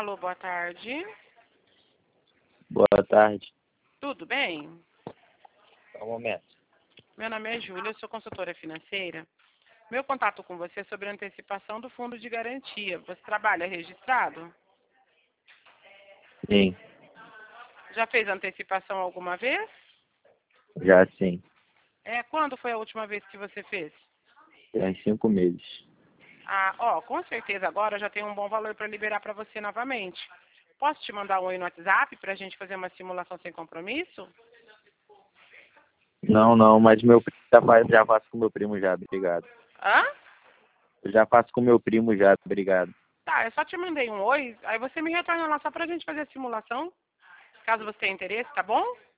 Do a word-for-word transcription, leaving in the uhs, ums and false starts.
Alô, boa tarde. Boa tarde. Tudo bem? Um momento. Meu nome é Júlia, eu sou consultora financeira. Meu contato com você é sobre a antecipação do fundo de garantia. Você trabalha registrado? Sim, Já fez antecipação alguma vez? já sim. É, quando foi a última vez que você fez? Tem cinco meses. Ah, ó, com certeza agora já tem um bom valor para liberar para você novamente. Posso te mandar um oi no WhatsApp para a gente fazer uma simulação sem compromisso? Não, não, mas meu primo já faz, já faço com meu primo já, obrigado. Hã? Eu já faço com meu primo já, obrigado. Tá, eu só te mandei um oi, aí você me retorna lá só para a gente fazer a simulação, caso você tenha interesse, tá bom?